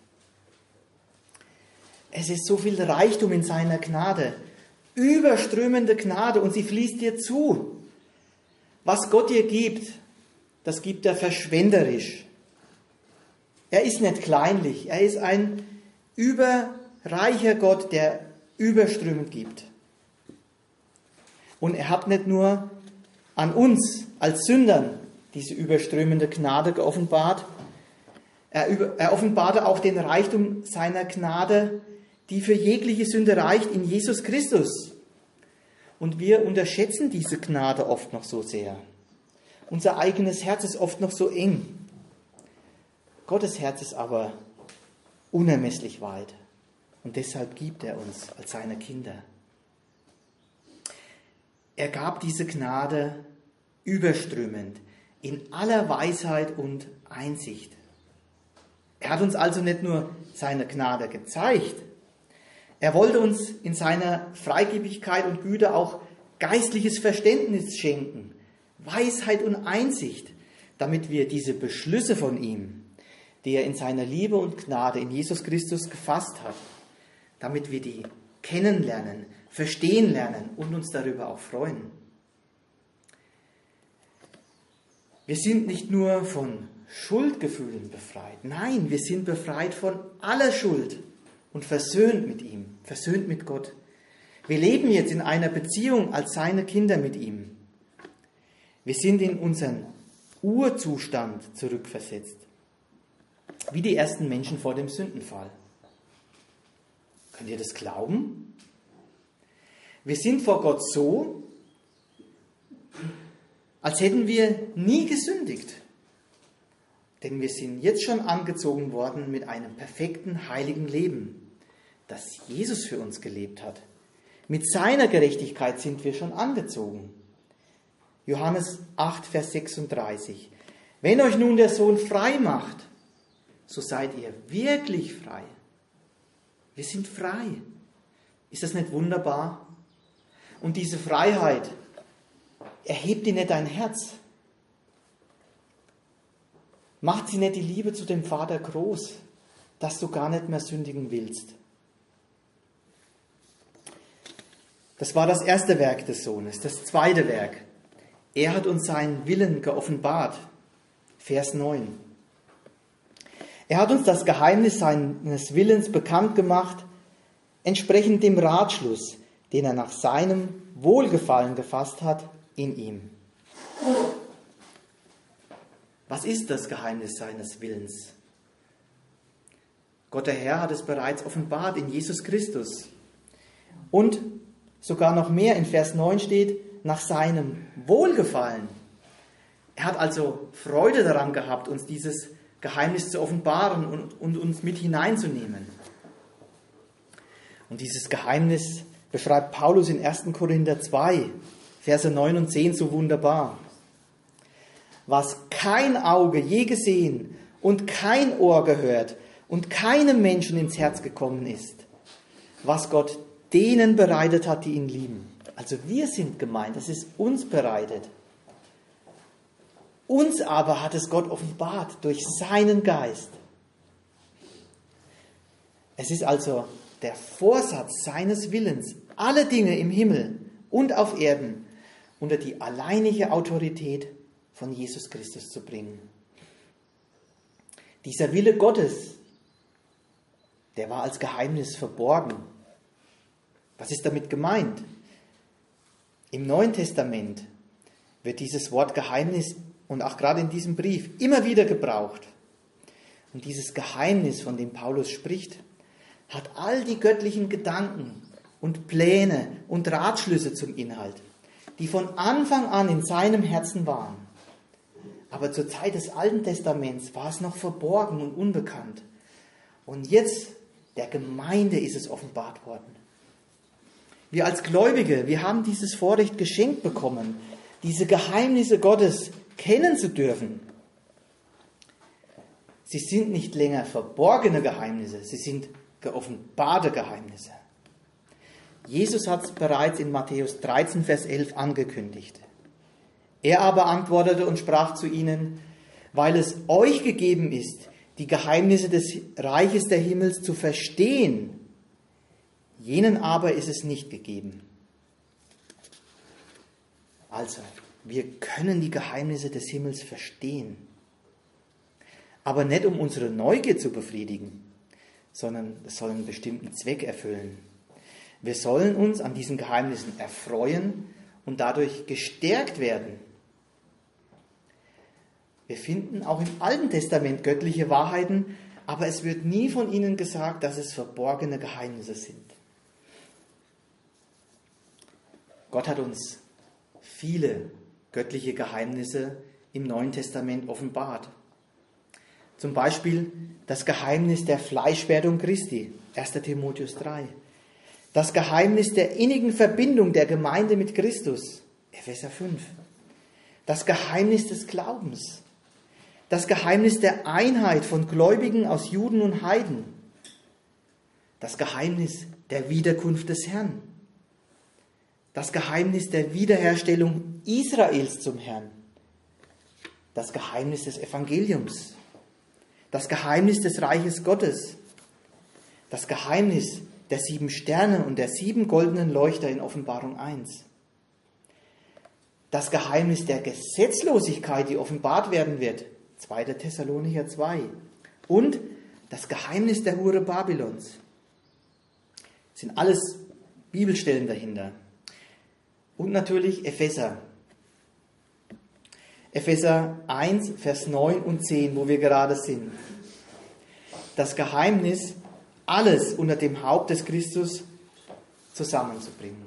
Es ist so viel Reichtum in seiner Gnade, überströmende Gnade, und sie fließt dir zu. Was Gott dir gibt, das gibt er verschwenderisch. Er ist nicht kleinlich, er ist ein überreicher Gott, der überströmend gibt. Und er hat nicht nur an uns als Sündern diese überströmende Gnade geoffenbart, er offenbarte auch den Reichtum seiner Gnade, die für jegliche Sünde reicht, in Jesus Christus. Und wir unterschätzen diese Gnade oft noch so sehr. Unser eigenes Herz ist oft noch so eng. Gottes Herz ist aber unermesslich weit. Und deshalb gibt er uns als seine Kinder. Er gab diese Gnade überströmend, in aller Weisheit und Einsicht. Er hat uns also nicht nur seine Gnade gezeigt, er wollte uns in seiner Freigebigkeit und Güte auch geistliches Verständnis schenken, Weisheit und Einsicht, damit wir diese Beschlüsse von ihm, die er in seiner Liebe und Gnade in Jesus Christus gefasst hat, damit wir die kennenlernen, verstehen lernen und uns darüber auch freuen. Wir sind nicht nur von Schuldgefühlen befreit, nein, wir sind befreit von aller Schuld und versöhnt mit ihm, versöhnt mit Gott. Wir leben jetzt in einer Beziehung als seine Kinder mit ihm. Wir sind in unseren Urzustand zurückversetzt, wie die ersten Menschen vor dem Sündenfall. Könnt ihr das glauben? Wir sind vor Gott so, als hätten wir nie gesündigt. Denn wir sind jetzt schon angezogen worden mit einem perfekten, heiligen Leben, das Jesus für uns gelebt hat. Mit seiner Gerechtigkeit sind wir schon angezogen. Johannes 8, Vers 36. Wenn euch nun der Sohn frei macht, so seid ihr wirklich frei. Wir sind frei. Ist das nicht wunderbar? Und diese Freiheit erhebt dir nicht dein Herz. Macht sie nicht die Liebe zu dem Vater groß, dass du gar nicht mehr sündigen willst. Das war das erste Werk des Sohnes. Das zweite Werk. Er hat uns seinen Willen geoffenbart. Vers 9. Er hat uns das Geheimnis seines Willens bekannt gemacht, entsprechend dem Ratschluss, den er nach seinem Wohlgefallen gefasst hat in ihm. Was ist das Geheimnis seines Willens? Gott der Herr hat es bereits offenbart in Jesus Christus. Und sogar noch mehr, in Vers 9 steht, nach seinem Wohlgefallen. Er hat also Freude daran gehabt, uns dieses Geheimnis zu offenbaren und uns mit hineinzunehmen. Und dieses Geheimnis beschreibt Paulus in 1. Korinther 2, Verse 9 und 10 so wunderbar. Was kein Auge je gesehen und kein Ohr gehört und keinem Menschen ins Herz gekommen ist, was Gott denen bereitet hat, die ihn lieben. Also wir sind gemeint, das ist uns bereitet. Uns aber hat es Gott offenbart durch seinen Geist. Es ist also der Vorsatz seines Willens, alle Dinge im Himmel und auf Erden unter die alleinige Autorität von Jesus Christus zu bringen. Dieser Wille Gottes, der war als Geheimnis verborgen. Was ist damit gemeint? Im Neuen Testament wird dieses Wort Geheimnis und auch gerade in diesem Brief immer wieder gebraucht. Und dieses Geheimnis, von dem Paulus spricht, hat all die göttlichen Gedanken und Pläne und Ratschlüsse zum Inhalt, die von Anfang an in seinem Herzen waren. Aber zur Zeit des Alten Testaments war es noch verborgen und unbekannt. Und jetzt, der Gemeinde, ist es offenbart worden. Wir als Gläubige, wir haben dieses Vorrecht geschenkt bekommen, diese Geheimnisse Gottes kennen zu dürfen. Sie sind nicht länger verborgene Geheimnisse, sie sind geoffenbarte Geheimnisse. Jesus hat es bereits in Matthäus 13, Vers 11 angekündigt. Er aber antwortete und sprach zu ihnen: Weil es euch gegeben ist, die Geheimnisse des Reiches der Himmels zu verstehen, jenen aber ist es nicht gegeben. Also, wir können die Geheimnisse des Himmels verstehen, aber nicht um unsere Neugier zu befriedigen, sondern es soll einen bestimmten Zweck erfüllen. Wir sollen uns an diesen Geheimnissen erfreuen und dadurch gestärkt werden. Wir finden auch im Alten Testament göttliche Wahrheiten, aber es wird nie von ihnen gesagt, dass es verborgene Geheimnisse sind. Gott hat uns viele göttliche Geheimnisse im Neuen Testament offenbart. Zum Beispiel das Geheimnis der Fleischwerdung Christi, 1. Timotheus 3. Das Geheimnis der innigen Verbindung der Gemeinde mit Christus, Epheser 5. Das Geheimnis des Glaubens. Das Geheimnis der Einheit von Gläubigen aus Juden und Heiden. Das Geheimnis der Wiederkunft des Herrn. Das Geheimnis der Wiederherstellung Israels zum Herrn. Das Geheimnis des Evangeliums. Das Geheimnis des Reiches Gottes. Das Geheimnis der 7 Sterne und der 7 goldenen Leuchter in Offenbarung 1. Das Geheimnis der Gesetzlosigkeit, die offenbart werden wird, 2. Thessalonicher 2. Und das Geheimnis der Hure Babylons. Das sind alles Bibelstellen dahinter. Und natürlich Epheser. Epheser 1, Vers 9 und 10, wo wir gerade sind. Das Geheimnis, alles unter dem Haupt des Christus zusammenzubringen.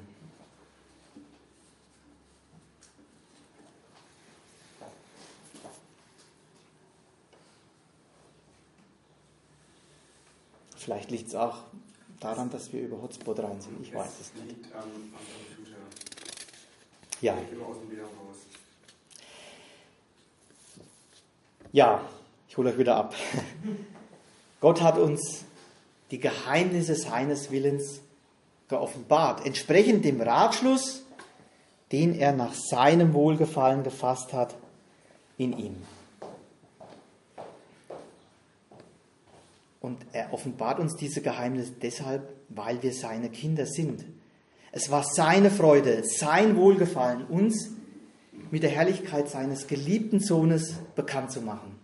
Vielleicht liegt es auch daran, dass wir über Hotspot rein sind. Ich weiß es nicht. Liegt am Computer. Ja. Ich bin aus dem WLAN raus. Ja, ich hole euch wieder ab. Gott hat uns die Geheimnisse seines Willens geoffenbart, entsprechend dem Ratschluss, den er nach seinem Wohlgefallen gefasst hat in ihm. Und er offenbart uns diese Geheimnisse deshalb, weil wir seine Kinder sind. Es war seine Freude, sein Wohlgefallen, uns mit der Herrlichkeit seines geliebten Sohnes bekannt zu machen.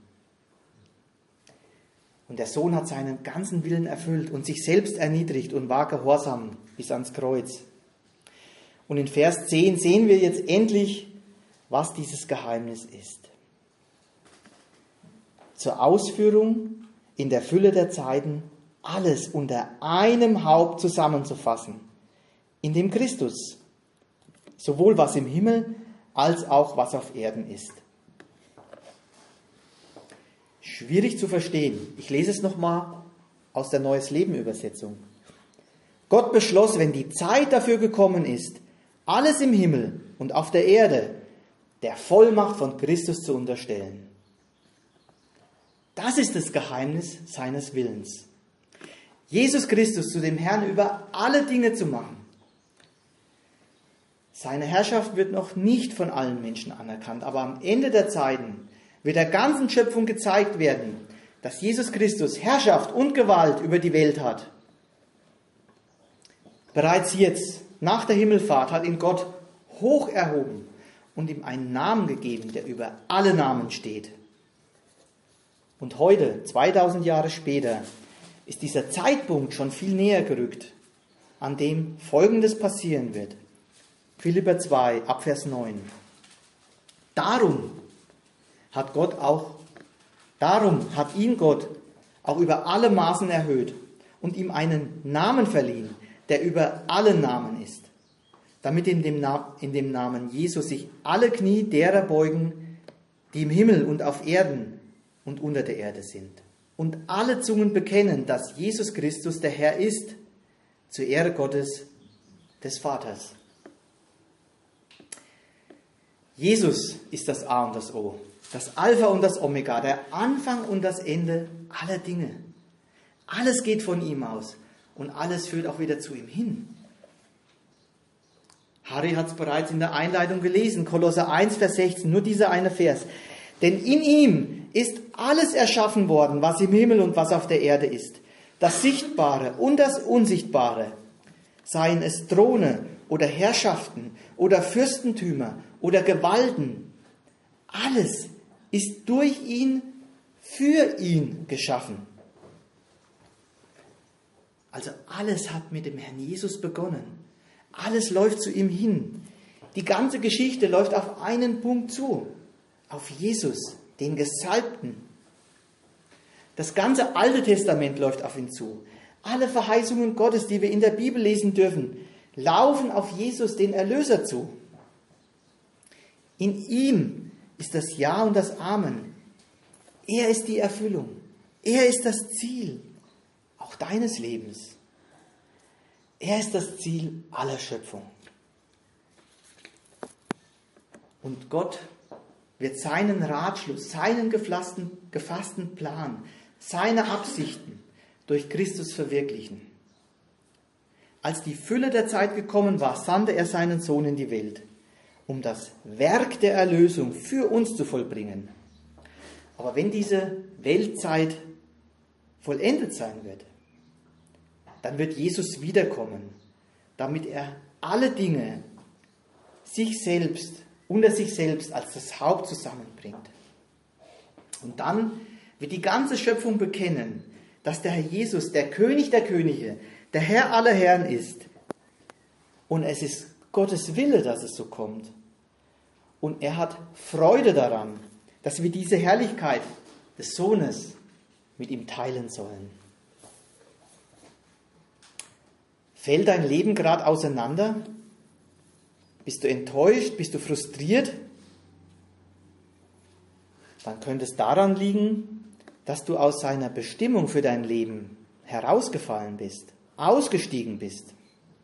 Und der Sohn hat seinen ganzen Willen erfüllt und sich selbst erniedrigt und war gehorsam bis ans Kreuz. Und in Vers 10 sehen wir jetzt endlich, was dieses Geheimnis ist. Zur Ausführung in der Fülle der Zeiten alles unter einem Haupt zusammenzufassen, in dem Christus, sowohl was im Himmel als auch was auf Erden ist. Schwierig zu verstehen. Ich lese es nochmal aus der Neues Leben Übersetzung. Gott beschloss, wenn die Zeit dafür gekommen ist, alles im Himmel und auf der Erde der Vollmacht von Christus zu unterstellen. Das ist das Geheimnis seines Willens. Jesus Christus zu dem Herrn über alle Dinge zu machen. Seine Herrschaft wird noch nicht von allen Menschen anerkannt, aber am Ende der Zeiten wird der ganzen Schöpfung gezeigt werden, dass Jesus Christus Herrschaft und Gewalt über die Welt hat. Bereits jetzt, nach der Himmelfahrt, hat ihn Gott hoch erhoben und ihm einen Namen gegeben, der über alle Namen steht. Und heute, 2000 Jahre später, ist dieser Zeitpunkt schon viel näher gerückt, an dem Folgendes passieren wird. Philipper 2, Abvers 9. Darum hat ihn Gott auch über alle Maßen erhöht und ihm einen Namen verliehen, der über alle Namen ist, damit in dem Namen Jesus sich alle Knie derer beugen, die im Himmel und auf Erden und unter der Erde sind, und alle Zungen bekennen, dass Jesus Christus der Herr ist, zur Ehre Gottes, des Vaters. Jesus ist das A und das O, das Alpha und das Omega, der Anfang und das Ende aller Dinge. Alles geht von ihm aus und alles führt auch wieder zu ihm hin. Harry hat es bereits in der Einleitung gelesen, Kolosser 1, Vers 16, nur dieser eine Vers. Denn in ihm ist alles erschaffen worden, was im Himmel und was auf der Erde ist. Das Sichtbare und das Unsichtbare, seien es Throne oder Herrschaften oder Fürstentümer oder Gewalten. Alles ist durch ihn, für ihn geschaffen. Also alles hat mit dem Herrn Jesus begonnen. Alles läuft zu ihm hin. Die ganze Geschichte läuft auf einen Punkt zu. Auf Jesus, den Gesalbten. Das ganze Alte Testament läuft auf ihn zu. Alle Verheißungen Gottes, die wir in der Bibel lesen dürfen, laufen auf Jesus, den Erlöser, zu. In ihm ist das Ja und das Amen. Er ist die Erfüllung. Er ist das Ziel, auch deines Lebens. Er ist das Ziel aller Schöpfung. Und Gott wird seinen Ratschluss, seinen gefassten Plan, seine Absichten durch Christus verwirklichen. Als die Fülle der Zeit gekommen war, sandte er seinen Sohn in die Welt, um das Werk der Erlösung für uns zu vollbringen. Aber wenn diese Weltzeit vollendet sein wird, dann wird Jesus wiederkommen, damit er alle Dinge unter sich selbst als das Haupt zusammenbringt. Und dann wird die ganze Schöpfung bekennen, dass der Herr Jesus, der König der Könige, der Herr aller Herren ist. Und es ist Gottes Wille, dass es so kommt. Und er hat Freude daran, dass wir diese Herrlichkeit des Sohnes mit ihm teilen sollen. Fällt dein Leben gerade auseinander? Bist du enttäuscht? Bist du frustriert? Dann könnte es daran liegen, dass du aus seiner Bestimmung für dein Leben herausgefallen bist, ausgestiegen bist.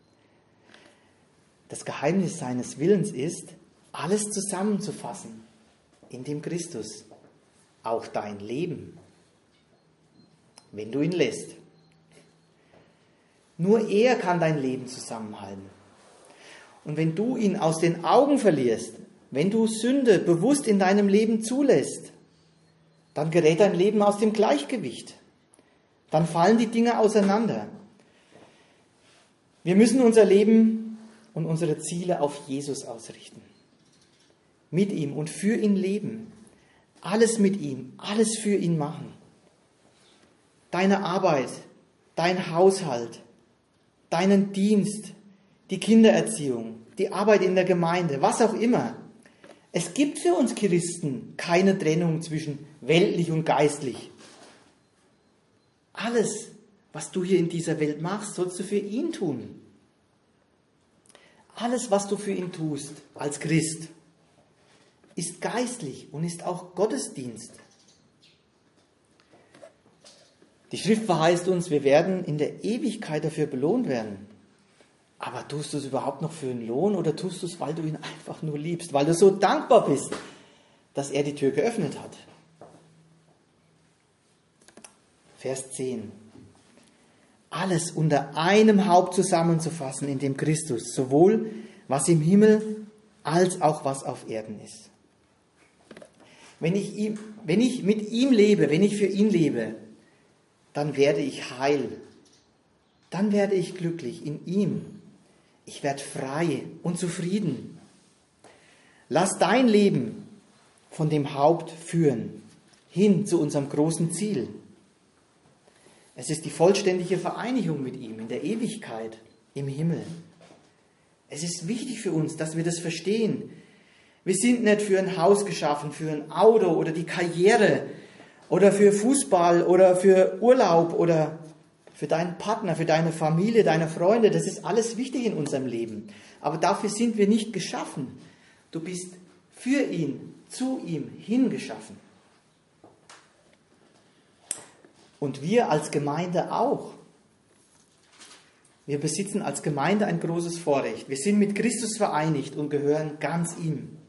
Das Geheimnis seines Willens ist, alles zusammenzufassen in dem Christus, auch dein Leben, wenn du ihn lässt. Nur er kann dein Leben zusammenhalten. Und wenn du ihn aus den Augen verlierst, wenn du Sünde bewusst in deinem Leben zulässt, dann gerät dein Leben aus dem Gleichgewicht. Dann fallen die Dinge auseinander. Wir müssen unser Leben und unsere Ziele auf Jesus ausrichten. Mit ihm und für ihn leben. Alles mit ihm, alles für ihn machen. Deine Arbeit, dein Haushalt, deinen Dienst, die Kindererziehung, die Arbeit in der Gemeinde, was auch immer. Es gibt für uns Christen keine Trennung zwischen weltlich und geistlich. Alles, was du hier in dieser Welt machst, sollst du für ihn tun. Alles, was du für ihn tust als Christ, ist geistlich und ist auch Gottesdienst. Die Schrift verheißt uns, wir werden in der Ewigkeit dafür belohnt werden. Aber tust du es überhaupt noch für einen Lohn oder tust du es, weil du ihn einfach nur liebst, weil du so dankbar bist, dass er die Tür geöffnet hat? Vers 10. Alles unter einem Haupt zusammenzufassen, in dem Christus sowohl was im Himmel als auch was auf Erden ist. Wenn ich mit ihm lebe, wenn ich für ihn lebe, dann werde ich heil. Dann werde ich glücklich in ihm. Ich werde frei und zufrieden. Lass dein Leben von dem Haupt führen, hin zu unserem großen Ziel. Es ist die vollständige Vereinigung mit ihm in der Ewigkeit, im Himmel. Es ist wichtig für uns, dass wir das verstehen. Wir sind nicht für ein Haus geschaffen, für ein Auto oder die Karriere oder für Fußball oder für Urlaub oder für deinen Partner, für deine Familie, deine Freunde. Das ist alles wichtig in unserem Leben. Aber dafür sind wir nicht geschaffen. Du bist für ihn, zu ihm hingeschaffen. Und wir als Gemeinde auch. Wir besitzen als Gemeinde ein großes Vorrecht. Wir sind mit Christus vereinigt und gehören ganz ihm.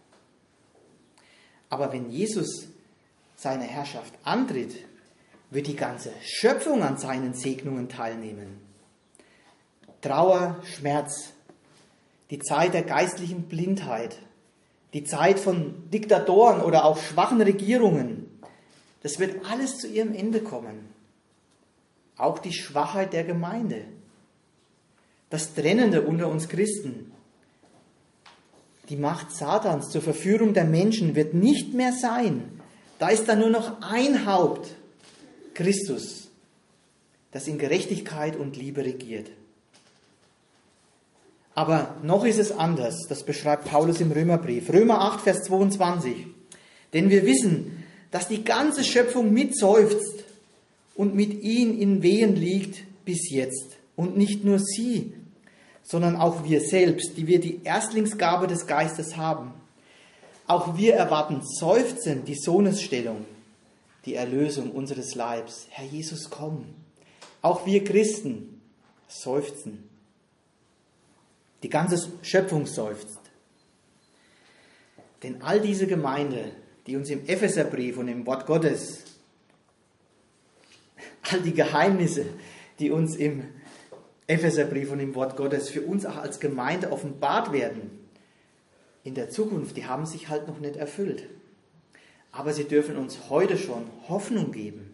Aber wenn Jesus seine Herrschaft antritt, wird die ganze Schöpfung an seinen Segnungen teilnehmen. Trauer, Schmerz, die Zeit der geistlichen Blindheit, die Zeit von Diktatoren oder auch schwachen Regierungen, das wird alles zu ihrem Ende kommen. Auch die Schwachheit der Gemeinde, das Trennende unter uns Christen, die Macht Satans zur Verführung der Menschen wird nicht mehr sein. Da ist dann nur noch ein Haupt, Christus, das in Gerechtigkeit und Liebe regiert. Aber noch ist es anders, das beschreibt Paulus im Römerbrief. Römer 8, Vers 22. Denn wir wissen, dass die ganze Schöpfung mitseufzt und mit ihm in Wehen liegt bis jetzt. Und nicht nur sie, sondern auch wir selbst, die wir die Erstlingsgabe des Geistes haben. Auch wir erwarten seufzend die Sohnesstellung, die Erlösung unseres Leibs. Herr Jesus, komm. Auch wir Christen seufzen. Die ganze Schöpfung seufzt. Denn all diese Gemeinde, die uns im Epheserbrief und im Wort Gottes, all die Geheimnisse, die uns im Epheserbrief und im Wort Gottes für uns auch als Gemeinde offenbart werden, in der Zukunft, die haben sich halt noch nicht erfüllt. Aber sie dürfen uns heute schon Hoffnung geben.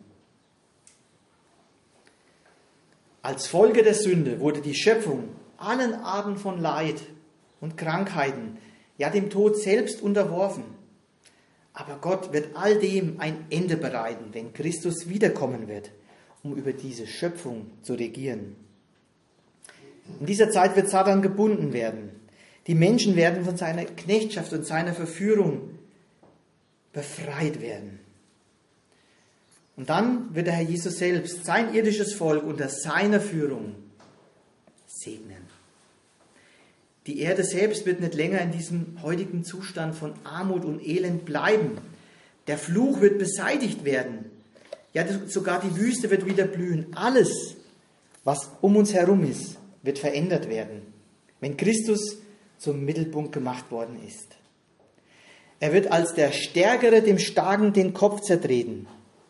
Als Folge der Sünde wurde die Schöpfung allen Arten von Leid und Krankheiten, ja dem Tod selbst unterworfen. Aber Gott wird all dem ein Ende bereiten, wenn Christus wiederkommen wird, um über diese Schöpfung zu regieren. In dieser Zeit wird Satan gebunden werden. Die Menschen werden von seiner Knechtschaft und seiner Verführung befreit werden. Und dann wird der Herr Jesus selbst sein irdisches Volk unter seiner Führung segnen. Die Erde selbst wird nicht länger in diesem heutigen Zustand von Armut und Elend bleiben. Der Fluch wird beseitigt werden. Ja, sogar die Wüste wird wieder blühen. Alles, was um uns herum ist, wird verändert werden, wenn Christus zum Mittelpunkt gemacht worden ist. Er wird als der Stärkere dem Starken den Kopf zertreten.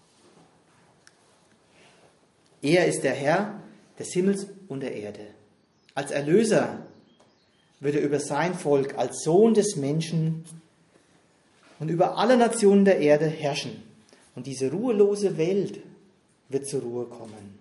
Er ist der Herr des Himmels und der Erde. Als Erlöser wird er über sein Volk als Sohn des Menschen und über alle Nationen der Erde herrschen. Und diese ruhelose Welt wird zur Ruhe kommen.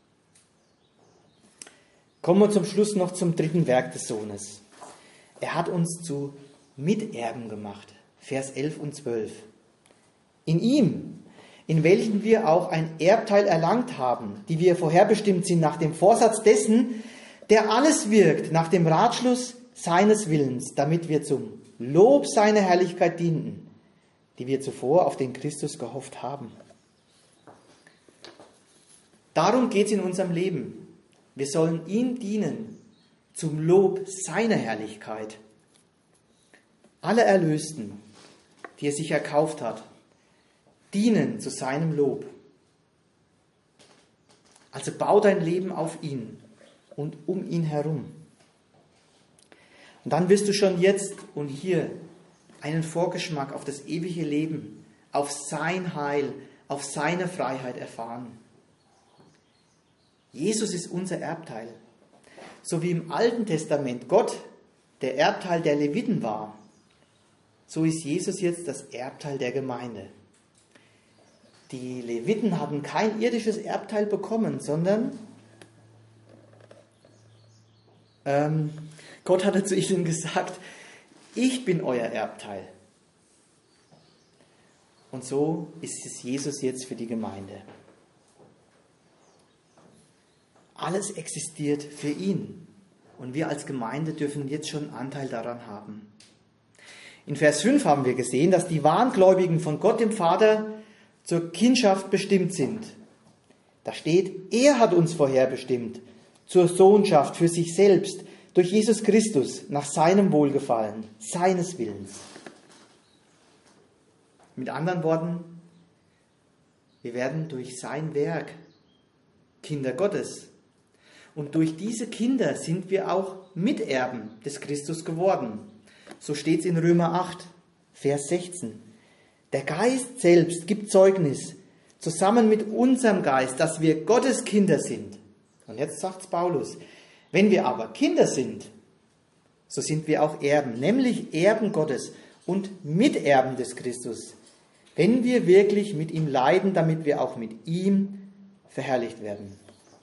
Kommen wir zum Schluss noch zum dritten Werk des Sohnes. Er hat uns zu Miterben gemacht. Vers 11 und 12. In ihm, in welchem wir auch ein Erbteil erlangt haben, die wir vorherbestimmt sind nach dem Vorsatz dessen, der alles wirkt, nach dem Ratschluss seines Willens, damit wir zum Lob seiner Herrlichkeit dienten, die wir zuvor auf den Christus gehofft haben. Darum geht es in unserem Leben. Wir sollen ihm dienen zum Lob seiner Herrlichkeit. Alle Erlösten, die er sich erkauft hat, dienen zu seinem Lob. Also bau dein Leben auf ihn und um ihn herum. Und dann wirst du schon jetzt und hier einen Vorgeschmack auf das ewige Leben, auf sein Heil, auf seine Freiheit erfahren. Jesus ist unser Erbteil. So wie im Alten Testament Gott der Erbteil der Leviten war, so ist Jesus jetzt das Erbteil der Gemeinde. Die Leviten hatten kein irdisches Erbteil bekommen, sondern Gott hatte zu ihnen gesagt, ich bin euer Erbteil. Und so ist es Jesus jetzt für die Gemeinde. Alles existiert für ihn. Und wir als Gemeinde dürfen jetzt schon Anteil daran haben. In Vers 5 haben wir gesehen, dass die Wahrgläubigen von Gott dem Vater zur Kindschaft bestimmt sind. Da steht, er hat uns vorherbestimmt zur Sohnschaft für sich selbst durch Jesus Christus nach seinem Wohlgefallen, seines Willens. Mit anderen Worten, wir werden durch sein Werk Kinder Gottes. Und durch diese Kinder sind wir auch Miterben des Christus geworden. So steht es in Römer 8, Vers 16. Der Geist selbst gibt Zeugnis, zusammen mit unserem Geist, dass wir Gottes Kinder sind. Und jetzt sagt Paulus, wenn wir aber Kinder sind, so sind wir auch Erben, nämlich Erben Gottes und Miterben des Christus, wenn wir wirklich mit ihm leiden, damit wir auch mit ihm verherrlicht werden.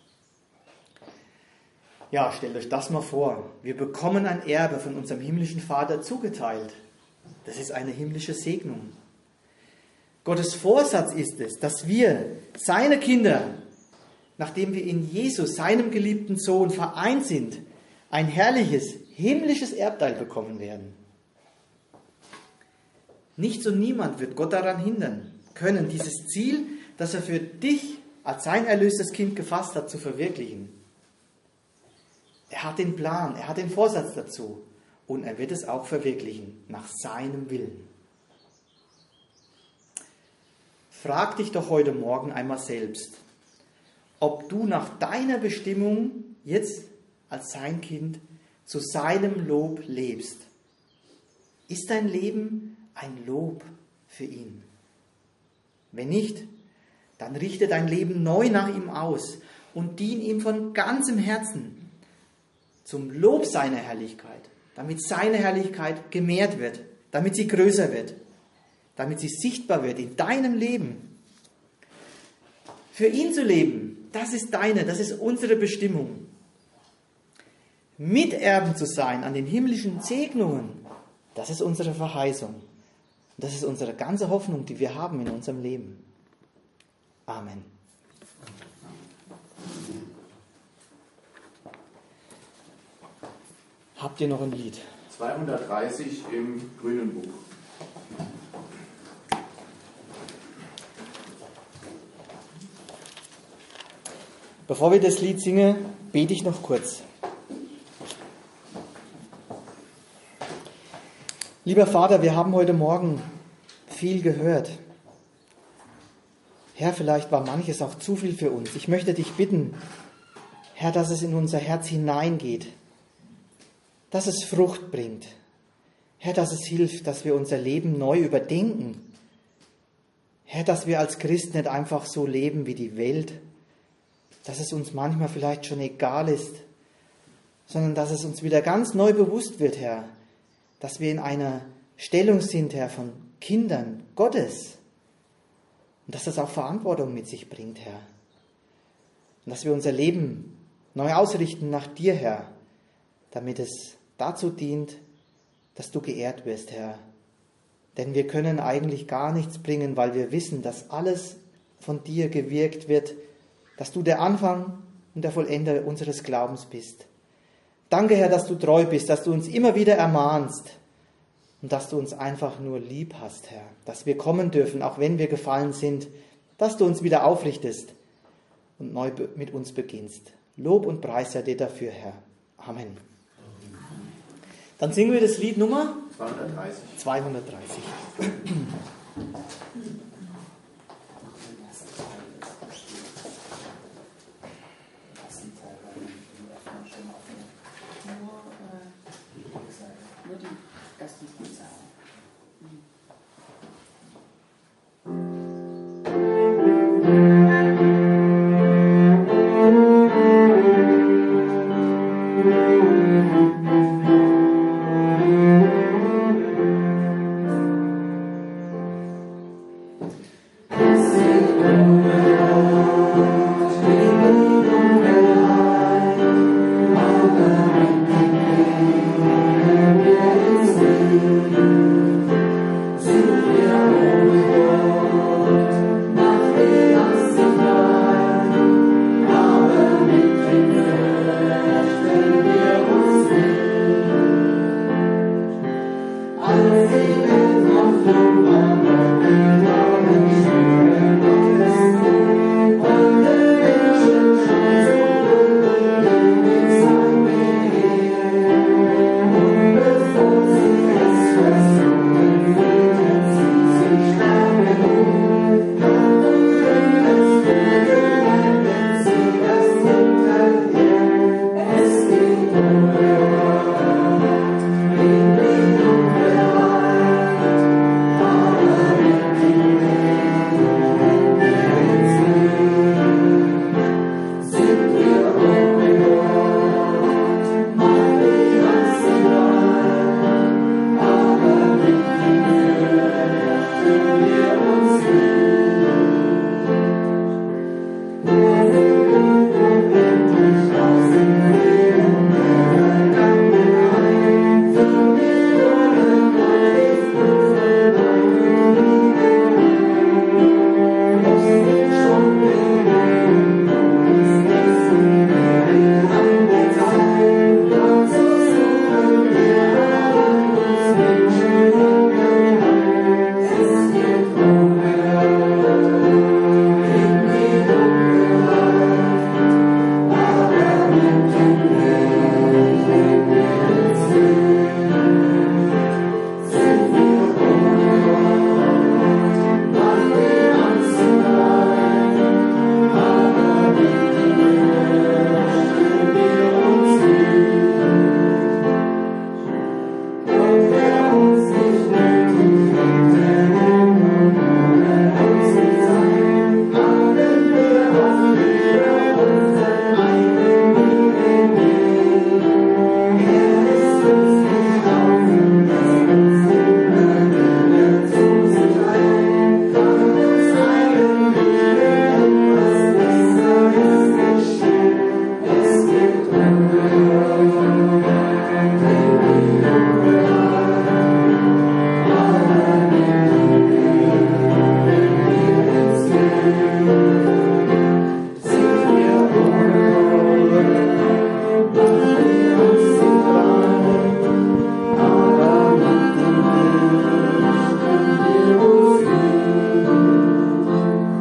Ja, stellt euch das mal vor. Wir bekommen ein Erbe von unserem himmlischen Vater zugeteilt. Das ist eine himmlische Segnung. Gottes Vorsatz ist es, dass wir, seine Kinder, nachdem wir in Jesus, seinem geliebten Sohn, vereint sind, ein herrliches, himmlisches Erbteil bekommen werden. Nichts und niemand wird Gott daran hindern können, dieses Ziel, das er für dich als sein erlöstes Kind gefasst hat, zu verwirklichen. Er hat den Plan, er hat den Vorsatz dazu und er wird es auch verwirklichen, nach seinem Willen. Frag dich doch heute Morgen einmal selbst, ob du nach deiner Bestimmung jetzt als sein Kind zu seinem Lob lebst. Ist dein Leben ein Lob für ihn? Wenn nicht, dann richte dein Leben neu nach ihm aus und dien ihm von ganzem Herzen zum Lob seiner Herrlichkeit, damit seine Herrlichkeit gemehrt wird, damit sie größer wird, damit sie sichtbar wird in deinem Leben. Für ihn zu leben, das ist das ist unsere Bestimmung. Miterben zu sein an den himmlischen Segnungen, das ist unsere Verheißung. Das ist unsere ganze Hoffnung, die wir haben in unserem Leben. Amen. Habt ihr noch ein Lied? 230 im Grünen Buch. Bevor wir das Lied singen, bete ich noch kurz. Lieber Vater, wir haben heute Morgen viel gehört. Herr, vielleicht war manches auch zu viel für uns. Ich möchte dich bitten, Herr, dass es in unser Herz hineingeht, dass es Frucht bringt. Herr, dass es hilft, dass wir unser Leben neu überdenken. Herr, dass wir als Christen nicht einfach so leben wie die Welt, dass es uns manchmal vielleicht schon egal ist, sondern dass es uns wieder ganz neu bewusst wird, Herr, dass wir in einer Stellung sind, Herr, von Kindern Gottes und dass das auch Verantwortung mit sich bringt, Herr. Und dass wir unser Leben neu ausrichten nach dir, Herr, damit es dazu dient, dass du geehrt wirst, Herr. Denn wir können eigentlich gar nichts bringen, weil wir wissen, dass alles von dir gewirkt wird, dass du der Anfang und der Vollender unseres Glaubens bist. Danke, Herr, dass du treu bist, dass du uns immer wieder ermahnst und dass du uns einfach nur lieb hast, Herr. Dass wir kommen dürfen, auch wenn wir gefallen sind, dass du uns wieder aufrichtest und neu mit uns beginnst. Lob und Preis sei dir dafür, Herr. Amen. Dann singen wir das Lied Nummer 230. 230.